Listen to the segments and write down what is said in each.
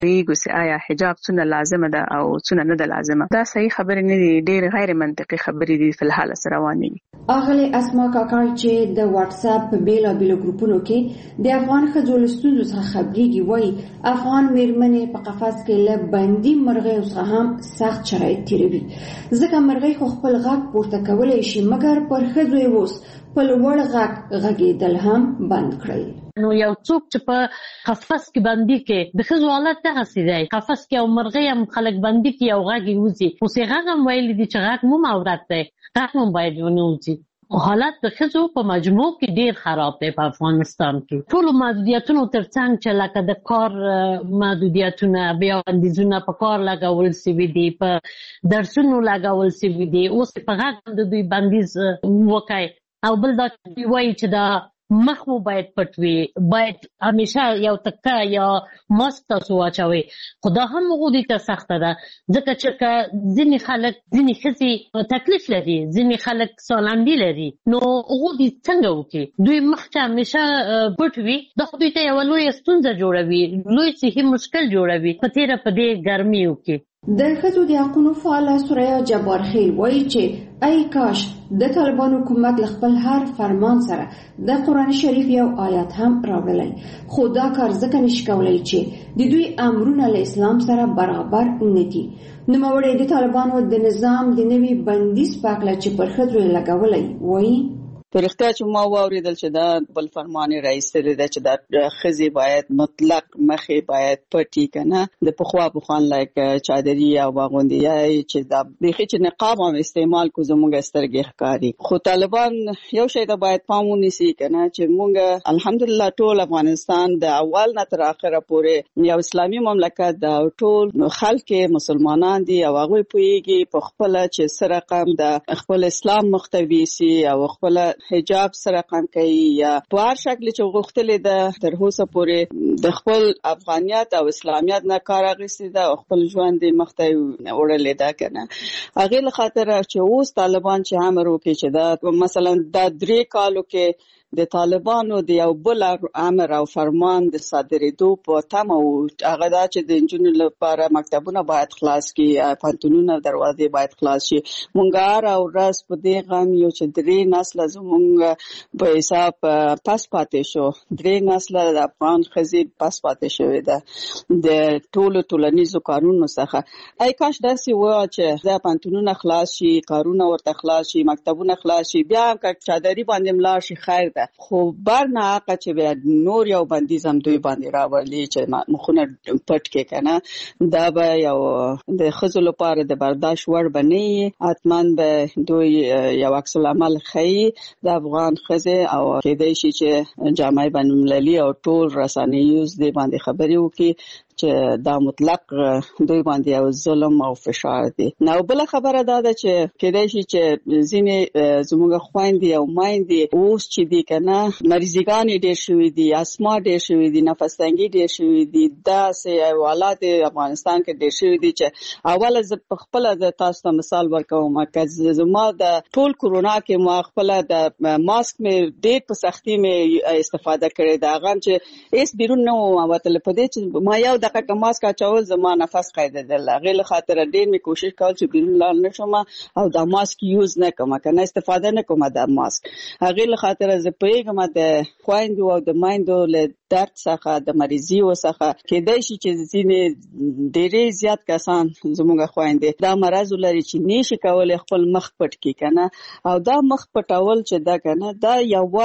ریګو سي آیا حجاب څونه لازمه ده او څونه نه ده لازمه. دا صحیح خبره نه دي، ډېر غیر منطقي خبرې دي په الحال سره روانې دي. اغلی اسما کاکړ چې د واتس اپ په بیلابیلو ګروپونو کې د افغان ښځو له ستونزو څخه خبرېږي، وایي افغان میرمنې په قفس کې له بندي مرغیو څخه هم سخت شرایط تیروي، ځکه مرغۍ خو خپل غږ پورته کولی شي، مګر پر ښځو یې اوس په لوړ غږ غږېدل هم بند کړل. نو یو څوک چې په قفس کې بندي کې د ښځو حالت دغسې دی، قفس کې او مرغۍ هم خلک بندي کې او غږ یې وځي، اوس یې غږ هم ویلی دي چې غږ مو عورت دی، غږ هم باید ونه وځي. حالت د ښځو په مجموع کې ډیر خراب دی په افغانستان کې. ټولو محدودیتونو ترڅنګ چې لکه د کار محدودیتونه، بیا بندیزونه په کار لګول سوي دي، په درسونو لګول سوي دي، اوس په غږ د دوی بندیز وکړي. او بل دا چې وایي چې دا مخ مو باید پټ وي، باید همیشه یو تکه یا ماسک تاسو واچوئ، خو دا هم هغوی ته سخته ده، ځکه چې ځینې خلک، ځینې ښځې تکلیف لري، ځینې خلک سالندي لري، نو هغوی څنګه وکړي؟ دوی مخ چې همیشه پټ وي، دا خو دوی ته یوه لویه ستونزه جوړوي، لوی صحي مشکل جوړوي په تېره په دې ګرمیو کې. د ښځو د حقونو فعاله سوریا جبار خیل وایي چې ای کاش د طالبان حکومت له خپل هر فرمان سره د قرآن شریف یو آیات هم راوړلی، خو دا کار ځکه نشي کولی چې د دوی امرونه له اسلام سره برابر نه دي. نوموړی د طالبانو د نظام د نوي بندیز په هکله چې پر ښځو یې لګولی وایي په رښتیا چې ما واورېدل چې دا بل فرمان یې راایستلی دی چې دا ښځې باید مطلق مخې باید پټي که نه، د پخوا لایک چادري او باغوندیای چې دا بیخي چې نقاب هم استعمال کو زموږ سترګې ښکاري. خو طالبان یو شی ته باید پام ونیسي که نه، چې موږ الحمدلله ټول افغانستان د اول نه تر اخره پورې یو اسلامي مملکت ده او ټول خلک مسلمانان دي او هغوی پوهېږي په خپله چې څه رقم د خپل اسلام مختوي سي او خپله حجاب سره رقم کوي یا په هر شکل چې غوښتلې ده تر اوسه پورې د خپل افغانیت او اسلامیت نه کار اخیستی ده او خپل ژوند یې مخته وړلی ده که نه. هغې له خاطره چې اوس طالبان چې امر وکړي چې دا مثلا دا 3 کالو کې د طالبانو د یو بل امر او فرمان د صادرېدو په تمه و، هغه دا چې د نجونو لپاره مکتبونه باید خلاص کړي، پوهنتونونه دروازې باید خلاص شي. موږ هره ورځ په دې غم یو چې 3 نسله زموږ په حساب پس پاتې شو، 3 نسله د افغان ښځې پس پاتې شوې ده د ټولو ټولنیزو کارونو څخه. ای کاش داسې وه چې دا پوهنتونونه خلاص شي، کارونه ورته خلاص شي، مکتبونه خلاص شي، بیا هم که چادري باندې ملاړ شي خیر ده، خو بر نه حقه چې بیا نور یو بندیز هم دوی باندې راولي چې مخونه پټ کې که نه، دا به یو د ښځو لپاره د برداشت وړ به نه وي. حتما به دوی یو عکس العمل ښیي د افغان ښځې او کېدای شي چې جامعه بین المللي او ټول رسنیوز دې باندې خبرې وکړي چې دا مطلق دوی باندې یو ظلم او فشار دی. نو بل خبره دا ده چې کېدای شي چې ځینې زموږ خویندې او میندې اوس چې دي که نه مریضګانې ډېر شوي دي، اسما ډېر شوي دي، نفس تنګي ډېر شوي دي، داسې حالات افغانستان کې ډېر شوي دي چې اوله زه په خپله د تاسو ته مثال ورکوم که زما د ټول کرونا کې ما خپله د ماسک مې ډېر په سختي مې استفاده کړې ده، هغه هم چې هېڅ بیرون نه وم وتلی، په دې چې ما یو دقیقه ماسک اچول زما نفس قیدېدل، هغې له خاطره ډېر مې کوشش کول چې بیرون لاړ نه شم او دا ماسک یوز نه کوم که نه استفاده نه کوم د ماسک. هغې له خاطره زه پوهېږم د خویندو او د میندو له درد څخه د مریضیو څخه کېدای شي چې ځینې ډېرې زیات کسان زموږ خویندې دا مرض ولري چې نشي کولی خپل مخ پټ کړي که نه، او دا مخ پټول چې ده که نه دا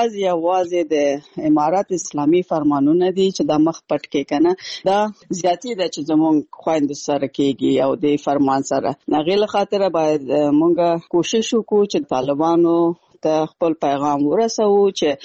یوازې د امارت اسلامي فرمانونه دي چې دا مخ پټ کړي که نه، دا زیاتې ده چې زموږ خویندو سره کېږي او د فرمان سره. هغې له خاطره باید موږ کوشش وکړو چې طالبانو ته خپل پیغام ورسوو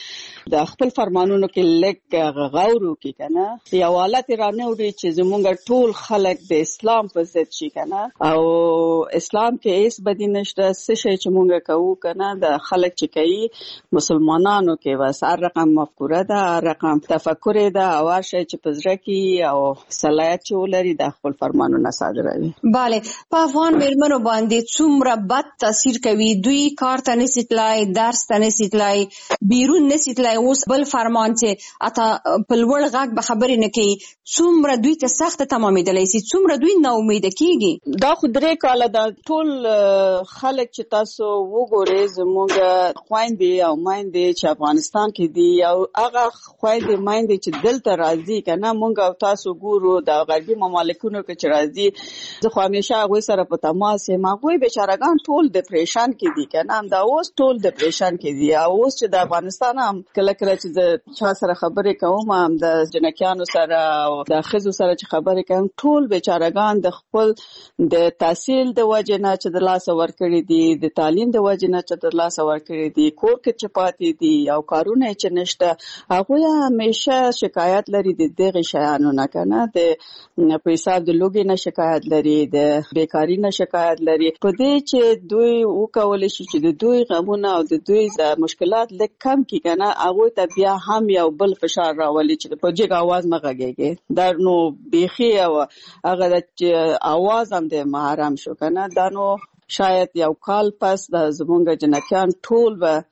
چې د خپل فرمانونو کې لږ غور وکړي که نه، یو حالت را نه وړي چې زموږ ټول خلک د اسلام په ضد شي که نه، او اسلام کې هېڅ بدي نشته، څه شی چې موږ کوو که نه د خلک چې کوي مسلمانانو کې بس هر رقم مفکوره ده، هر رقم تفکر ده او هر شی چې په زړه کې او صلاحیت چې ولري د خپل فرمانونه صادروي. بله، په افغان مېرمنو باندې څومره بد تاثیر کوي، دوی کار ته نشي تلای، درس ته نسی تلای، بیرون نسی تلای. اوس بل فرمان چې اته په لوړ غږ به خبرې نه کوي، څومره دوی ته سخت تمامېدلی سي، څومره دوی نا امیده کېږي. دا خو 3 کاله دا ټول خلک چې تاسو وګورئ زموږ خويندې او مایندې چې افغانستان کې دي او هغه خويندې مایندې چې دلته راځي کنه، مونږ او تاسو ګورو د غربي مملکتونو کې چې راځي، زه خو همیشه هغوی سره په تماس یم. هغوی بیچارهګان ټول ډپریشن کې دي کنه، دا اوس ټول ډپریشن کې دي. او اوس چې د افغانستان هم کله کله چې د چا سره خبرې کوم، هم د جنکیانو سره او د ښځو سره چې خبرې کوم، ټول بیچارهګان د خپل د تحصیل د وجې نه چې د لاسه ورکړي دي، د تعلیم د وجې نه چې د لاسه ورکړي دي، کور کې چې پاتې دي او کارونه چې نشته. هغوی همیشه شکایت لري د دغه شیانو نه کنه، د په حساب د لوګي نه شکایت لري، د بیکاری نه شکایت لري. په دې چې دوی وکولای شي چې د دوی غمونه او د دوی د مشکلات لږ کم کړي کنه، هغه ته بیا هم یو بل فشار راولي چې په جګ आवाज نه غږیږي. دا نو بيخي او هغه د आवाज هم د محرم شو کنه. دا نو شاید یو کال پس د زمونږ جنکیان ټول به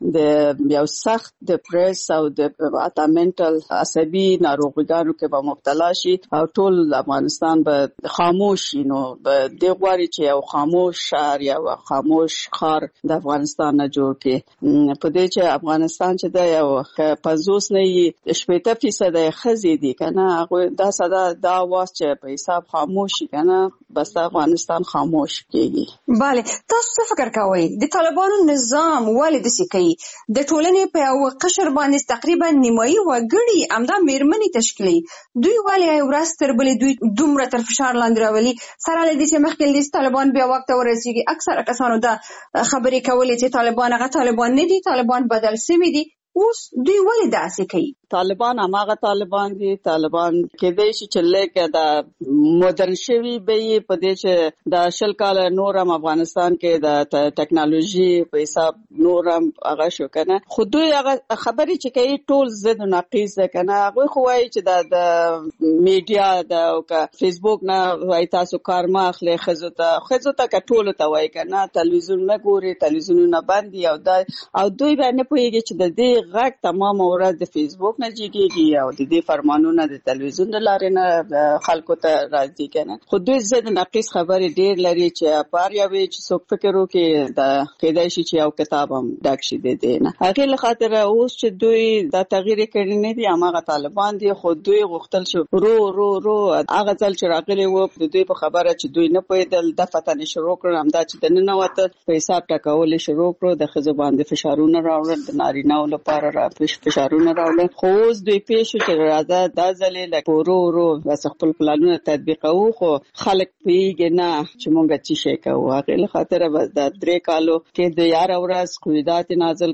د یو سخت ډپریس او د اتامنټل عصبي ناروغیانو کې به مبتلا شي او ټول افغانستان به خاموش شي. نو به د غواړي چې یو خاموش شهر یا خاموش خار د افغانستان نه جوړ کړي. په دې چې افغانستان چې د یو 50 نه 70% خزې دي کنه، هغه دا صدا دا واس چې په حساب خاموش شي کنه، بس افغانستان خاموش کیږي. bale تاسو څه فکر کوئ د طالبانو نظام ولې داسې کوي؟ د ټولنې په یو قشر باندې تقریبا نیمایي وګړي همدا میرمنې تشکیلي، دوی ولې ورځ تر بلې دوی دومره تر فشار لاندې راولي؟ سره له دې چې مخکې د طالبان بیا وخت ورسیږي، اکثره کسانو دا خبرې کولې چې طالبان هغه طالبان نه دي، طالبان بدل شوي دي. اوس دوی ولې داسې کوي؟ طالبان هماغه طالبان دي. طالبان کېدای شي چې لکه دا مدرن شوي به په دې چې د 10 کال نور هم افغانستان کې د ټیکنالوژي په حساب نور هم هغه شو کنه، خو دوی هغه خبرې چې کوي ټول ضد او نقیض ده کنه. هغه خو وایي چې د میډیا د فیسبوک نه وایي تاسو کار ما اخلي، خزو ته کټول ته وایي کنه، تلویزیون نه ګوري، تلویزیونونه بند دي او دوی باندې پوهیږي چې د دې غږ تمام ورځ د فیسبوک نه جګیږي او د دې فرمانونه د تلویزیون د لارې نه خلکو ته راځي کنه. خو دوی ضد نقیض خبرې ډېر لري چې پر یوې چې څوک فکر وکړي د کېدای شي چې یو کتاب هم ډک شي د دې نه. هغه لخاطر اوس چې دوی دا تغییر کړی نه دي، هغه طالبان دي، خو دوی غوښتل شو رو هغه ځل چې راغلي وو د دوی په خبره چې دوی نه پوهېدل، د فتنې شروع کړل، همدا چې د نن وته په حساب ټاکول شروع کړو، د خزو باندې فشارونه راوړل، د نارینه‌و لپاره فشارونه راوړل. خو اوس دوی پیښو چې راځه دا ځلې لکه ورو بس خپل پلانونه تطبیقوو، خو خلک پیږي نه چې مونږ څه شي کوو. هغه لخاطر بس د 3 کالو کې د یار ورځ قیودات نازل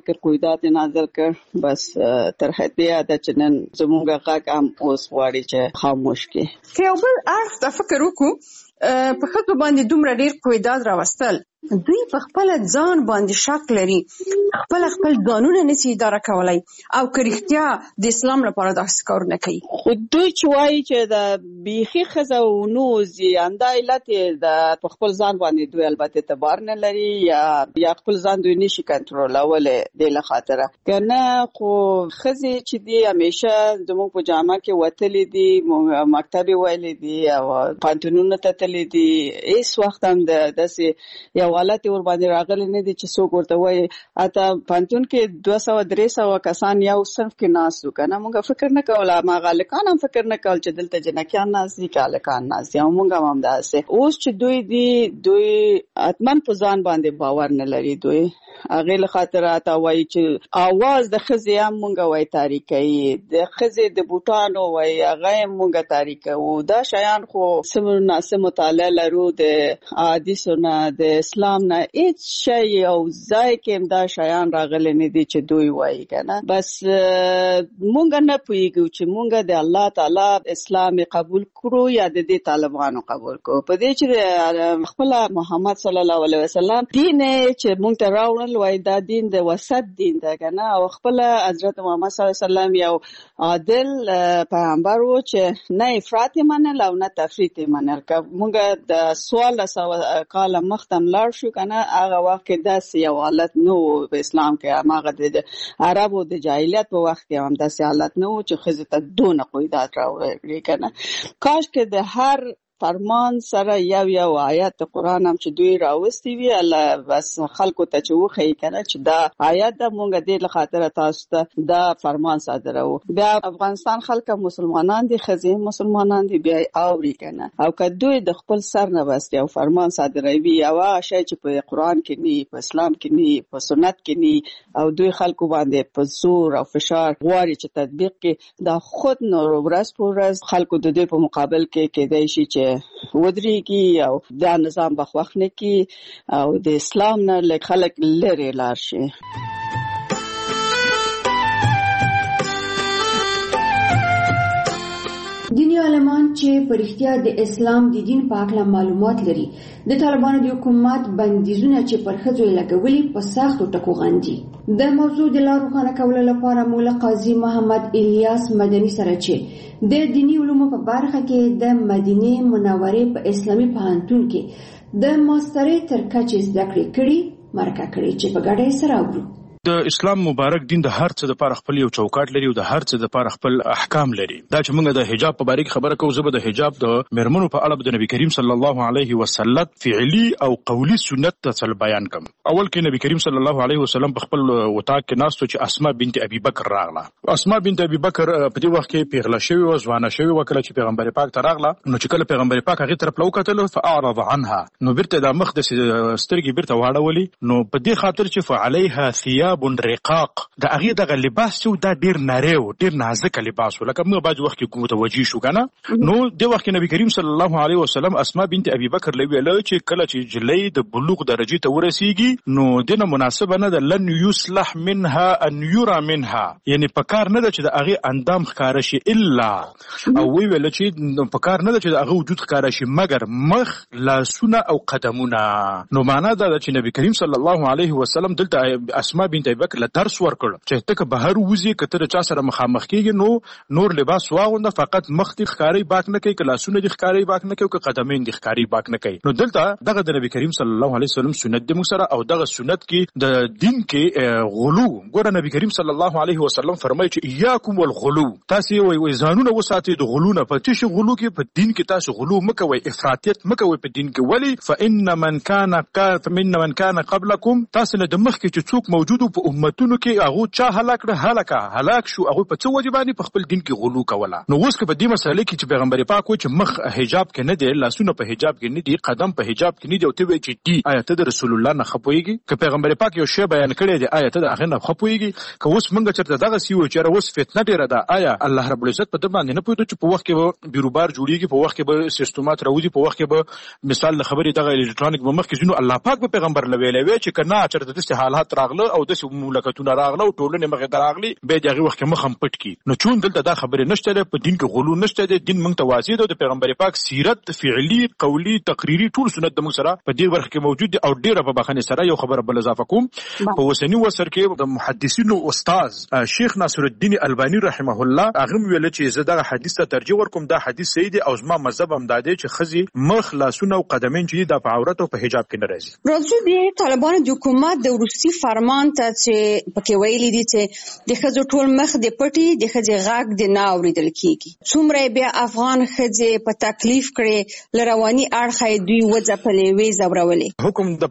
کړ بس تر هدیه د چنن زموږ غږ هم اوس غواړي چې خاموش کړي. که یو بل اړخ ته فکر وکړو، په خطو باندې دومره ډیر قیودات راوستل، دوی په خپل ځان باندې شک لري، خپل ځانونه نشي اداره کولای او کرختیا د اسلام لپاره داسې کار نه کوي. خو دوی چې وایي چې د بیخي خزه او نوزي انده علت د خپل ځان باندې دوی البته اعتبار نه لري یا خپل ځان دوی نشي کنټرولول د لخاطره کنه. خو خزه چې دی همیشه زموږ په جامه کې وتلې دي، مکتب ویلې دي او پانتونونه تتلې دي، هیڅ وخت هم داسې یو حالت ور باندې راغلي نه دي چې څوک ورته وایي اته پانتون کې 200-300 کسان یو صنف کې ناس وکنه. موږ فکر نه کوله، ما غالکان هم فکر نه کول چې دلته جنکیان ناس دي، کالکان ناس دي، موږ هم داسې. اوس چې دوی اتمن په ځان باندې باور نه لري. دوی هغه له خاطرات وایي چې आवाज د خزې هم مونږ وای تاریخي، د خزې د بوټانو وای هغه مونږ تاریخي. او دا شیان خو سمو ناسه مطالعه لرو د حدیثونه د اسلام نه هیڅ شی او ځای کې دا شیان راغلي نه دي چې دوی وایي کنه. بس مونږ نه پوهیږو چې مونږ د الله تعالی اسلام قبول کړو یا د دې طالبانو قبول کړو. په دې چې خپل محمد صلی الله علیه وسلم دین چې مونږ ته راوړل وای دا دین د وسط دین ده کنه، او خپل حضرت محمد صلی الله علیه وسلم یو عادل پیغمبر و چې نه افراط منل او نه تفریط منل. که مونږ د 1600 کال مخته لاړ شو کنه هغه وخت کې داسې یو حالت نو په اسلام کې هغه د عربو د جاهلیت په وخت کې هم داسې حالت نو چې ښځې ته دونه قیودات راوړي کنه. کاش کې د هر فرمان سره یو آیت قرآن هم چې دوی راوستي وي الله بس خلکو ته چې وخی کنه چې دا آیت د مونږ د خاطر تاسو ته دا فرمان صادرو. بیا افغانستان خلک مسلمانان دي خزي مسلمانان دي بیا اوري کنه او که دوی د خپل سر نه بس یو فرمان صادروي او شای چې په قرآن کې نه په اسلام کې نه په سنت کې نه او دوی خلکو باندې په زور او فشار غواړي چې تطبیق کې دا خود نو ورځ په ورځ خلکو د دوی په مقابل کې کېدای شي چې ودرېږي او دا نظام بخښ نه کی او د اسلام نه لږ خلک لري لاړ شي. دینی عالمان چې په رښتیا د اسلام د دین په اړه معلومات لري د طالبانو د حکومت بندیزونه چې پر ښځو لګولي په سختو ټکو غندي. د موضوع د لا روښانه کولو لپاره مولا قاضي محمد الیاس مدني سره چې د دینی علومو په برخه کې د مدینه منورې په اسلامي پوهنتون کې د ماسترۍ تر کچې زده کړې کړي مرکه کړې چې په ګډه سره اورو. د اسلام مبارک دین د هر څه لپاره خپل یو چوکاټ لري او د هر څه لپاره خپل احکام لري. دا چې موږ د حجاب په اړه خبره کوو زبر د حجاب د مرمنو په اړه د نبی کریم صلی الله علیه وسلم فعلی او قولی سنت ته بیان کوم. اول کې نبی کریم صلی الله علیه وسلم په خپل وطاق کې ناستو چې اسماء بنت ابي بکر راغله. اسماء بنت ابي بکر په دې وخت کې پیغله شوی او ځوانه شوی وکړه چې پیغمبر پاک ته راغله. نو چې کله پیغمبر پاک هغه طرف لوکتل فاعرض عنها نو برته د مخ د سترګې برته واړولې. نو په دې خاطر چې فعليها ثياب رقاق د هغه دغه لباس چې دا ډیر نری او ډیر نازک لباس لکه موږ باج وخت کې کوم توجی شو کنه. نو د وخت نبی کریم صلی الله علیه وسلم اسماء بنت ابي بکر لوي له چې کله چې جلې د بلوغ درجه ته ورسیږي نو دنه مناسبه نه د لن يصلح منها ان يرى منها یعنی پکار نه د چې د هغه اندام ښکار شي الا او وی ویل چې پکار نه د چې د هغه وجود ښکار شي مگر مخ لاسونه او قدمونه. نو معنا دا چې نبی کریم صلی الله علیه وسلم دلته اسماء بنت ابي بکر درس ورکړ چې ته که بهر وځي کتر چا سره مخامخ کېږي نو نور لباس واغونده فقط مخ دي ښکاری باک نه کوي کلاسونه دي ښکاری باک نه کوي که قدمین دي ښکاری باک نه کوي. نو دلته دغه د نبی کریم صلی الله علیه وسلم سنت د مسره او دغه سنت کې د دین کې غلو ګوره نبی کریم صلی الله علیه وسلم فرمایي چې اياکم والغلو تاسو وي ځانونه وساتئ د غلو نه په تاسو غلو کې په دین کې تاسو غلو مکوئ افراطیت مکوئ په دین کې ولی فان من كان قبلكم تاسو نه د مخ کې چې څوک موجود په امتونو کې هغه چا هلاک شو هغه په څه وجبانی په خپل دین کې غلو کوله. نو اوس که په دې مسله کې چې پیغمبر پاک وایي چې مخ حجاب کې نه دی لاسونه په حجاب کې نه دي قدم په حجاب کې نه دی او ته وایي چې دی آیت د رسول الله نه خپويږي که پیغمبر پاک یو شی بیان کړی دی آیت د هغه نه خپويږي که اوس موږ چرته دغه سی و چې اوس فتنه ډیره ده آیا الله رب العزت په دې باندې نه پوهیږي چې په وخت کې به بیروبار جوړیږي په وخت کې به سیستمات راوځي په وخت کې به مثال خبرې دغه الکترونیک مخ کې جنو الله پاک به پیغمبر لوي چې کنه چرته د حالات راغله او د مملکتونو راغله او ټولنه مخه دراغلی به دغه وخت مخ هم پټ کی. نو چون دلته دا خبره نشته په دین کې غلو نشته دین موږ ته واضح ده د پیغمبر پاک سیرت فعلی قولی تقریری ټول سنت د موږ سره په دې ورخ کې موجود دي او ډیره په بخنه سره یو خبره بل اضافه کوم په وسنی وسر کې د محدثینو استاد شیخ ناصر الدین البانی رحمه الله هغه ویل چې زه دغه حدیث ته ترجیح ورکوم دا حدیث صحیح دی او زما مذهب هم دا دی چې خزي مخ لاسونه او قدمین چې د عورت او په حجاب کې نه راځي. راځو د طالبانو د حکومت د روسي فرمان ته چې پکې ویلي دي چې د خزو ټول مخ د پټي د خزي غاګ د ناوریدل کیږي څومره بیا افغان خزي په تکلیف کړي لرواني اړخې دوی وځپلې وې زورولې حکم د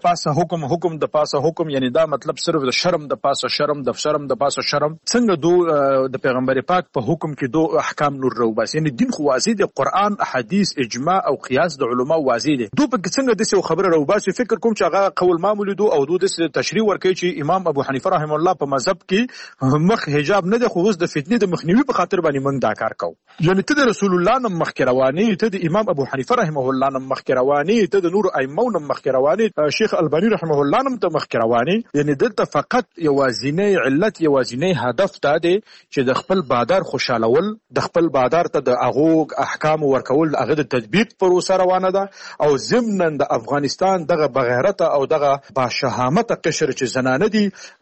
پاسه حکم یعنی دا مطلب صرف د شرم د پاسه شرم د پاسه شرم څنګه د پیغمبر پاک په حکم کې دو احکام نور رو بس یعنی دین خو واضح دی قران احادیث اجماع او قیاس د علما واضح دي دو په څنګه د څه خبره رو بس فکر کوم چې هغه قول معمول دو او د تشریح ورکړي چې امام ابو حنیفه رحم الله په مذهب کې مخ حجاب نه د خوځ د فتنې د مخنیوي په خاطر باندې موږ دا کار کوو یعنی ته د رسول الله نن مخ کې رواني ته د امام ابو حنیفه رحمه الله نن مخ کې رواني ته د نور ائمه نن مخ کې رواني شیخ البانی رحمه الله نن ته مخ کې رواني یعنی دلته فقط یوازینی علت یوازینی هدف ته دی چې د خپل بادار خوشالول د خپل بادار ته د هغه احکام ورکول هغه د تطبیق پروسه روانه ده او ضمن د افغانستان دغه بغیرت او دغه باشهامت قشر چې زنانه دي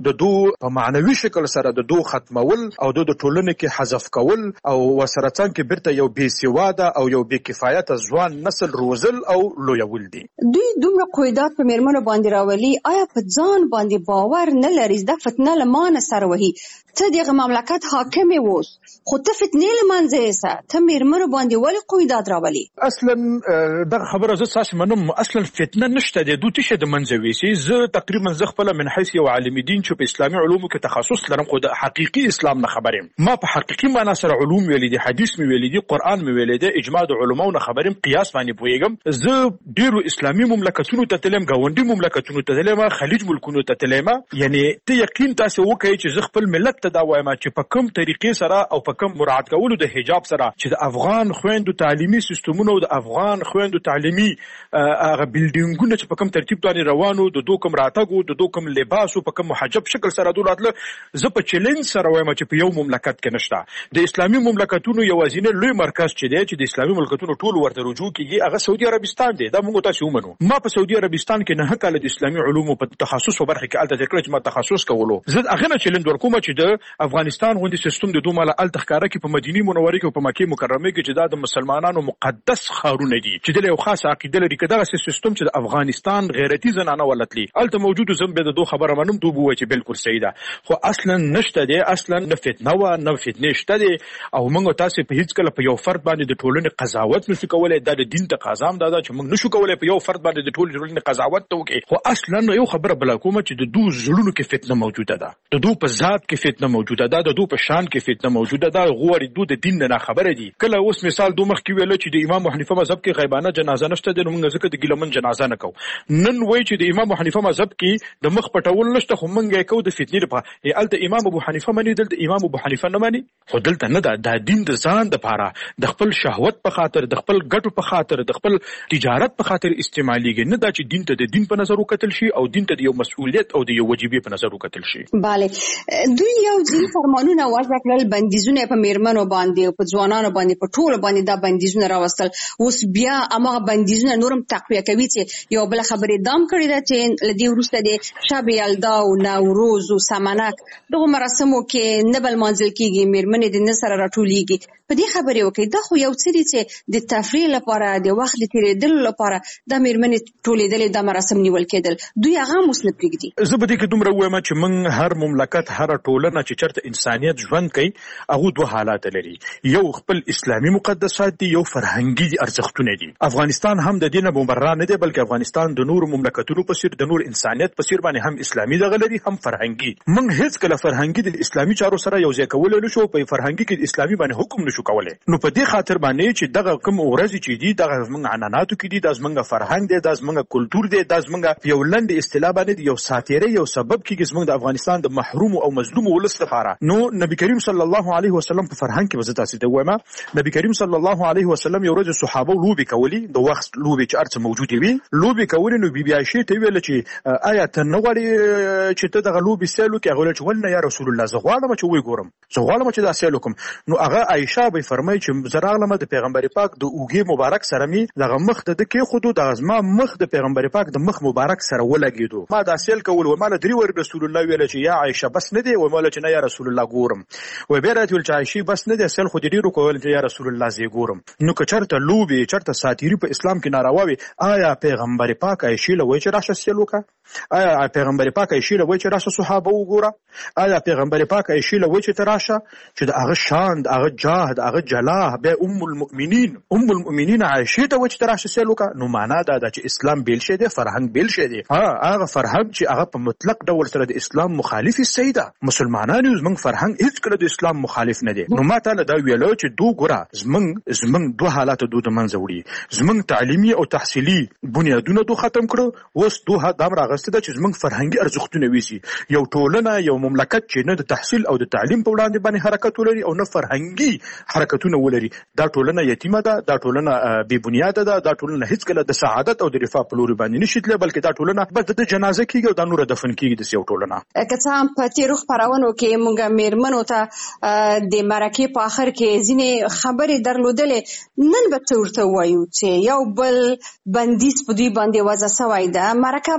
د دو په معنوي شکل سره د دو ختمول او د ټولنې کې حذف کول او وسره څنګه بیرته یو بې سواده او یو بې کفایته ځوان نسل روزل او لویول دي. دوی دومره قیودات په میرمنو باندې راولي، آیا په ځان باندې باور نه لري؟ دا فتنه لمانه سره وهي، ته دغه مملکت حاکم اوس خو ته فتنې لمانځه سه، ته میرمنو باندې ولې قیودات راولي؟ اصلا دغه خبره زه تاسو منم، اصلا فتنه نشته د دوی ته د منځوي سي. زه تقریبا زه خپل من حيث یو عالم دین چې په اسلامي علومو کې تخصص لرم، خو د حقيقي اسلام نه خبرم. ما په حقيقي معنا سره علوم ویلي دي، حدیث مې ویلي دي، قران مې ویلي دي، اجماع د علماو نه خبرم، قیاس باندې پوهیږم. زه ډیرو اسلامي مملکتونو ته تلم، غونډي مملکتونو ته تلم، خلیج ملکونو ته تلم. یعنی ته یقین تاسو وکړئ چې زه خپل ملت ته دا وایم چې په کوم طریقې سره او په کوم مراعات کولو د حجاب سره چې د افغان خويندو تعلیمي سیستمونو او د افغان خويندو تعلیمي هغه بلډینګونه چې په کوم ترتیب باندې روانو، د دوه کوم راتګو، د دوه کوم لباس او په کوم محجب شکل سره دولتله، زه په چیلنج سره وایم چې په یو مملکت کې نشته. د اسلامي مملکتونو یوازینی لوی مرکز چې دی چې د اسلامي مملکتونو ټول ورته رجوع کیږي هغه سعودي عربستان دی. دا موږ تاسو ومنو. ما په سعودي عربستان کې نه کال د اسلامي علومو په تخصص په برخه کې الته ذکر چې ما تخصص کولو. زه هغه نه چیلنج ورکوم چې د افغانستان غوندي سیستم د دوه مال الته ښکارا کې په مدینه منوره کې او په مکه مکرمه کې چې د مسلمانانو مقدس خارونه دي چې د یو خاص عقیده لري، کدا سیستم چې د افغانستان غیرتی زنانه ولتلی الته موجود زم به د دوه خبره منم دوه بو چې بالکل صحیح ده، خو اصلا نشته دی، اصلا نه فتنه و نه فتنه شته دی. او موږ تاسو په هیڅ کله په یو فرد باندې د ټولنې قضاوت نشو کولای، د دین ته قضام دا چې موږ نشو کولای په یو فرد باندې د ټولنې قضاوت وکړو. خو اصلا یو خبره بل کومه چې د دوه زړونو کې فتنه موجوده ده، د دوه په ذات کې فتنه موجوده ده، د دوه په شان کې فتنه موجوده ده. غوړي دوه د دین نه خبره دي. کله اوس مثال دوه مخ کې ویل چې د امام حنیفه مذهب کې غیبانه جنازه نشته، د موږ ځکه د ګیلمن جنازه نه کوو. نن وایي چې د امام حنیفه مذهب کې د مخ پټول نشته، خو موږ یې کوو د فتنې لپاره. الته امام ابو حنیفه مني، دلته امام ابو حنیفه نه مني، خو دلته نه ده. د دین د ځان د لپاره، د خپل شهوت په خاطر، د خپل ګټو په خاطر، د خپل تجارت په خاطر استعماليږي. نه دا چې دین ته د دین په نظر وکتل شي او دین ته د یو مسؤلیت او د یو وجیبې په نظر وکتل شي. bale دوی یو ځل فرمانونه وضع کړل، بندیزونه په میرمنو باندې او په ځوانانو باندې، په ټولو باندې دا بندیزونه راوستل. اوس بیا هغه بندیزونه نورم تقویه کوي. چې یو بل خبرې دام کړی ده چې لدی ورسته د شب یلدا او نوروز او سمنک دغه مراسمو کې نه بل منځل کیږي، میرمنې د نسره راټولېږي. په دې خبرې وکړي دا خو یو څه دي چې د تفریح لپاره، د وخت تیرېدل لپاره د میرمنې ټولېدل، د مراسم نیول کېدل، دوی هغه مسله پرېږدي. زه به دې کې دومره وایم چې موږ هر مملکت، هر ټولنه چې چرته انسانیت ژوند کوي هغه دوه حالات لري. یو خپل اسلامي مقدسات دي، یو فرهنګي ارزښتونه دي. افغانستان هم د دینه مبرر نه دی، بلکې افغانستان د نور مملکتونو په څیر، د نور انسانیت په څیر باندې هم اسلامي دغه لري، هم فرهنګي. موږ هیڅ کله فرهنګي د اسلامي چارو سره یو ځای کولای نشو، په فرهنګي کې اسلامي باندې حکم نشو کولای. نو په دې خاطر باندې چې دغه کوم ورځ چې دي دغه زمونږ عنعناتو کې دي، د زمونږ فرهنګ دی، د زمونږ کلچر دی، د زمونږ یو لنډ اصطلاح باندې یو ساتیره یو سبب کېږي زمونږ د افغانستان د محروم او مظلوم ولس لپاره. نو نبی کریم صلی الله علیه وسلم په فرهنګ کې وزت تاسو ته وایم، نبی کریم صلی الله علیه وسلم یو ورځ صحابه لوبي کولی، د وخت لوبي چې ارڅ موجود وي، لوبي کولی. نو بیبي عائشه ته ویل چې آیا ته نه غواړې چې ته دغه لوبي سیلو کې؟ هغه چې ولنه یا رسول الله، زه غواړم چې وې ګورم، زه غواړم چې دا سیلو کوم. نو هغه عائشه به فرمایي چې زراغلمه د پیغمبر پاک د اوږې مبارک سره می دغه مخ ته د کې خودو د غزما مخ د پیغمبر پاک د مخ مبارک سره ولګیدو. ما دا سیل کول و مال درې ور رسول الله ویل چې یا عائشه بس نه دی، و مال چې نه یا رسول الله ګورم، و بیا راته ول چې عائشه بس نه دی، سیل خو دې ډیرو کول چې یا رسول الله زی ګورم. نو که چرته لوبي چرته ساتيري په اسلام کې ناروا وي، آیا پیغمبر پاک عائشه له وای چې راشه سیل وکړه؟ آیا پیغمبر پاک عائشه له وای چې راشه صحابه وګوره؟ آیا پیغمبر پاک عائشه له وای چې تراشه چې د هغه شان، د هغه جاه، د هغه جلاه به ام المؤمنین عائشه ته وای چې تراشه سیل وکړه؟ نو معنا دا ده چې اسلام بیل شه دی، فرهنګ بیل شه دی. هغه فرهنګ چې هغه په مطلق ډول سره د اسلام مخالف سي ده. مسلمانانو زمنګ فرهنګ هیڅ کله د اسلام مخالف نه دی. نو ما ته دا ویلو چې دوه ګره زمنګ دوه حالات دوه د منځ وړي، زمنګ تعلیمي او تحصیلي بنیادونه دوه ختم کړو، اوس دوه دام راغسته ده چې زمنګ فرهنګي ارزښتونه ویسي. یو ټولنه، یو مملکت چې نه د تحصیل او د تعلیم په وړاندې باندې حرکت ولري او نه فرهنګي حرکتونه ولري، دا ټولنه یتیمه ده، دا ټولنه بې بنیاده ده، دا ټولنه هیڅ کله د سعادت او د رفاه په لوري باندې نشي تللی، بلکې دا ټولنه بس د جنازه کېږي او دا نور دفن کېږي د یو ټولنه. که څه هم په تیرو خپرونو کې موږ میرمنو ته د مرکې په آخر کې ځینې خبرې درلودلې، نن به څه ورته وایو چې یو بل بندیز په دوی باندې وضع سوی ده. مرکه به په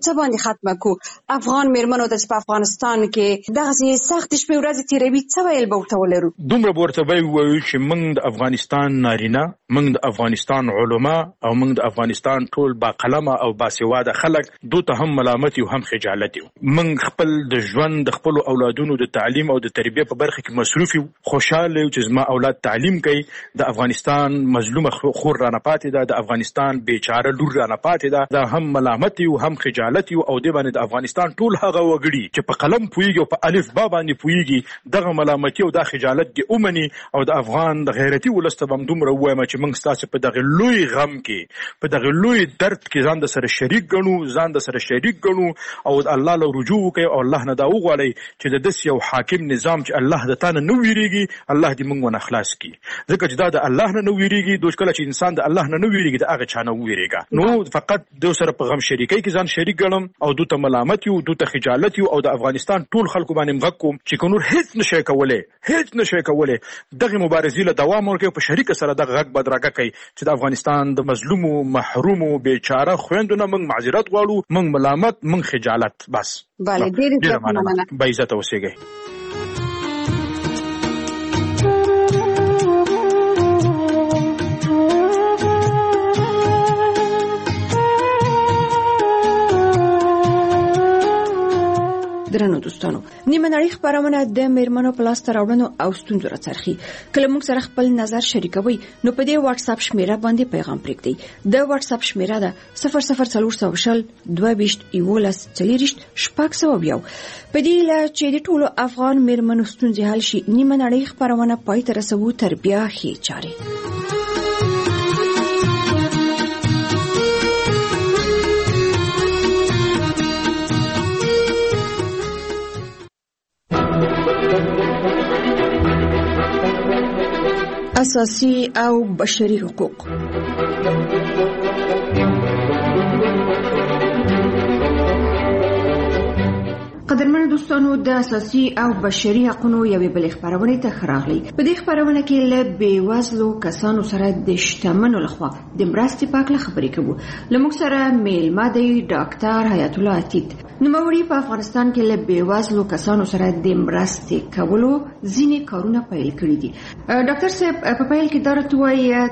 څه باندې ختمه کو افغان میرمنو ته په افغانستان کې دغه سخت شپې ورځې تیروي څه ویل به ورته ولرو؟ دومره ورته وایو چې موږ د افغانستان نارینه، موږ د افغانستان علما او موږ د افغانستان ټول با قلمه او باسواده خلک دوی هم ملامت یو هم خجالت یو. موږ خپل د ژوند د خپل اولادونو د تعلیم او د تربیه په برخه کې مصروف یو. خوشاله یو چې زما اولاد تعلیم کوي. د افغانستان مظلومه خور رانه پاتې ده، د افغانستان بیچاره لور رانه پاتې ده. دا هم ملامت یو هم خجالت یو او د باندې د افغانستان ټول هغه وګړي چې په قلم پویږي او په الف با باندې پویږي دغه ملامتي او د خجالت دی اومني. او د افغان د غیرتي ولست بم دومره وایم چې موږ ستاسو په دغه لوی غم کې په دغه لوی درد کې ځان د سره شریک ګڼو، ځان د سره شریک ګڼو او الله له رجوع وکړو او الله نه دا وغواړي چې د دس یو حاکم نظام چې الله د تانه نو ویریږي الله دې موږ ونه خلاص کړي. ځکه چې دا د الله نه نو ویریږي، دوی کله چې انسان د الله نه نو ویریږي د هغه چانه ویریږي. نو فقط د سره په غم شریکي کې ځان شریک ګڼم او دوی ته ملامت یو، دوی ته خجالت یو او د افغانستان ټول خلکو باندې مغ کوم چې نور هیڅ نشي کولای دغه مبارزې له دوام ورکړي په شریک سره دغه غږ بدرګه کوي چې د افغانستان د مظلومو محرومو بیچاره خويندونو موږ معذرت غواړو، موږ ملامت، موږ خجالت. بس بله ډېر مننه. با عزت اوسئ. درنو دوستانو، نیمه نړۍ خبرونه د میرمنو په لاس راوړنو او ستونزو راڅرخي. کله موږ سره خپل نظر شریکوي نو په دې واتس اپ شمیره باندې پیغام پرېږدئ. د واتس اپ شمیره ده 00400 22 11 40 600. په دې لا چې د ټولو افغان میرمنو ستونزې حل شي، نیمه نړۍ خبرونه پای ته رسوو تر بیا ښې چارې. اساسي او بشري حقوق. قدرمن دوستانو، د اساسي او بشري حقوقو یوې بلې خبرونه ته خراغلي. په دې خبرونه کې له بیوزلو کسانو سره د شتمنو لخوا د مرستې په اړه خبرې کوو. لموږ سره میلمه دی ډاکټر حیات الله عتیق. نوموړي په افغانستان کې له بیوزلو کسانو سره د مرستې کولو ځینې کارونه پیل کړي دي. ډاکټر صاحب، په پیل کې دا راته وایي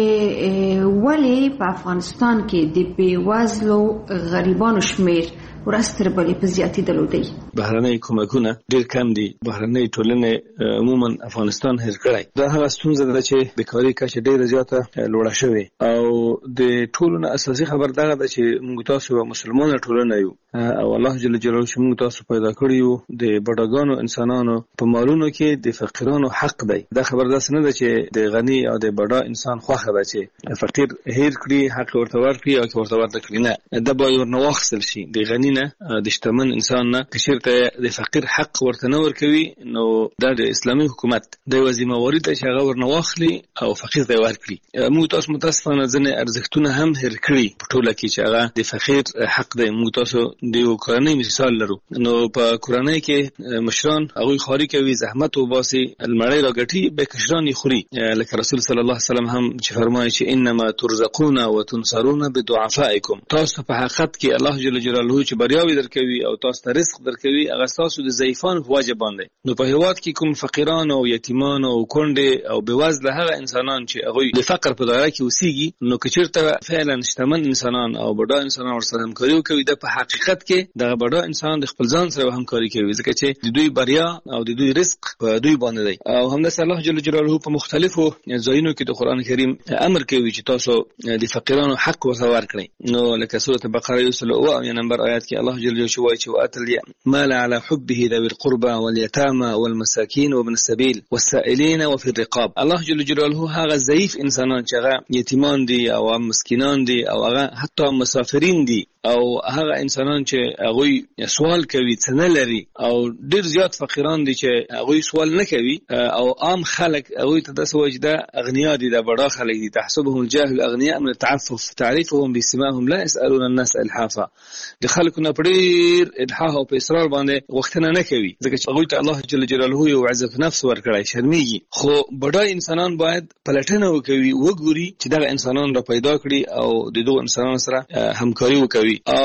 چې ولې په افغانستان کې د بیوزلو غریبانو شمیر ورستر بلې په زیاتېدلو دی؟ بهرنۍ کومکونه ډېر کم دي. بهرنۍ ټولنې عموما افغانستان هېر کړی. دا هغه ستونزه ده چې بیکاري کچه ډېره زیاته لوړه شوې او د ټولو نه اساسي خبر دغه ده چې موږ تاسو مسلمانه ټولنه یو او الله جل جلاله چې موږ تاسو پیدا کړی یو د بډاګانو انسانانو په مالونو کې د فقیرانو حق دی. دا خبر داسې نه ده چې د غني او د بډا انسان خوښه ده چې فقیر هېر کړي، حق ورته ورکړي او که ورته ورته کړي. نه، دا باید ورنه واخیستل شي. د غني نه د شتمن انسان نه که چېرته د فقیر حق ورته نه ورکوي نو دا د اسلامي حکومت د یوه ذمهواري ده چې هغه ورنه واخلي او فقیر ته یې ورکړي. موږ تاسو متاسفانه ځینې ارزښتونه هم هېر کړي په ټوله کې چې هغه د فقیر حق دی. موږ تاسو د یو کورنۍ مثال لرو. نو په کورنۍ کې مشران هغوی خواري کوي، زحمت وباسي، المړۍ راګټي، به کشران یې خوري. لکه رسول صلی الله علیه وسلم هم چې فرمایي چې انما ترزقون وتنصرون بدعفائکم. تاسو په حقیقت کې الله جل جلاله چې بریاوي درکوي او تاسو ته رزق درکوي هغه تاسو د ضعیفانو په وجه باندې. نو په هیواد کې کوم فقیران او یتیمان او کونډې او بېوزله هغه انسانان چې هغوی د فقر په دایره کې اوسېږي، نو که چېرته فعلا شتمن انسانان او بډا انسانان ورسره همکاري وکوي، دا په حقیقت کې دغه بډا انسان د خپل ځان سره همکاري کوي، ځکه چې د دوی بریا او د دوی رزق په دوی باندې دی. او همداسې الله جل جلاله په مختلفو ځایونو کې د قرآن کریم امر کوي چې تاسو د فقیرانو حق ورته ورکړئ. نو لکه سورة بقره 107 نمبر آیات کې الله جل جلاله وایي چې وآتوا المال على حبه ذوي القربى واليتامى والمساكين وابن السبيل والسائلين وفي الرقاب. الله جل جلاله هغه ضعیف انسانان چې هغه یتیمان دي او مسکینان دي او هغه حتی مسافرین دي او هغه انسانان چې هغوی سوال کوي څه نه لري او ډېر زیات فقیران دي چې هغوی سوال نه کوي او عام خلک هغوی ته داسې وایي چې دا اغنیا دي، دا بډا خلک دي. تحسبهم الجاهل اغنیاء من التعفف تعرفهم بسماهم لا يسألون الناس الحافا. د خلکو نه ډېر الحاح او په اصرار باندې غوښتنه نه کوي، ځکه چې هغوی ته الله جل جلاله یو عزت نفس ورکړی، شرمېږي. خو بډای انسانان باید پلټنه وکوي، وګوري چې دغه انسانان را پیدا کړي او د دغو انسانانو سره همکاري وکوي او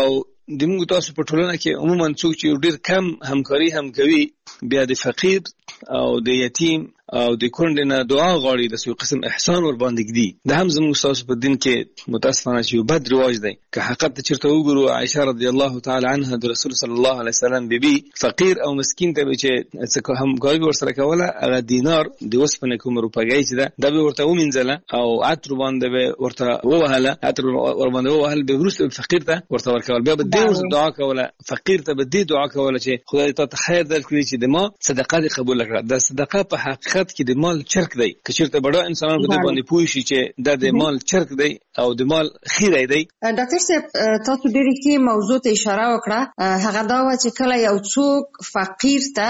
د موږ تاسو په ټولنه کې عموما څوک چې ډیر کم همکاري هم کوي بیا د فقیر او د یتیم او د کونډې نه دعا غواړي د یو قسم احسان ور باندې کړي. دا هم زموږ تاسو په دین کې متاسفانه چې یو بد رواج دی. که حقیقت چیرته وګورو عائشه رضی الله تعالی عنها د رسول صلی الله علیه وسلم بیبي فقیر او مسکین ته چې څه همکاري ورسره کوله هغه دینار د وسپنه کوم روپۍ چې دا به ورته ومنځله او عطر باندې ورته ووهله، عطر ور باندې ووهل به ورسره فقیر ته ورته ورکول. بیا به دې دعا کوله، فقیر ته به دې دعا کوله چې خدای ته خیر درکړي چې د ما صدقه دې قبول کړه. دا صدقه په حقیقت کې د مال چرک دی. که چیرته بڑا انسانان په دې باندې پوه شي چې دا د مال چرک دی او د مال خیره دی. ډاکټر صاحب تاسو ډېرې کې موضوع ته اشاره وکړه، هغه دا و چې کله یو څوک فقیر ته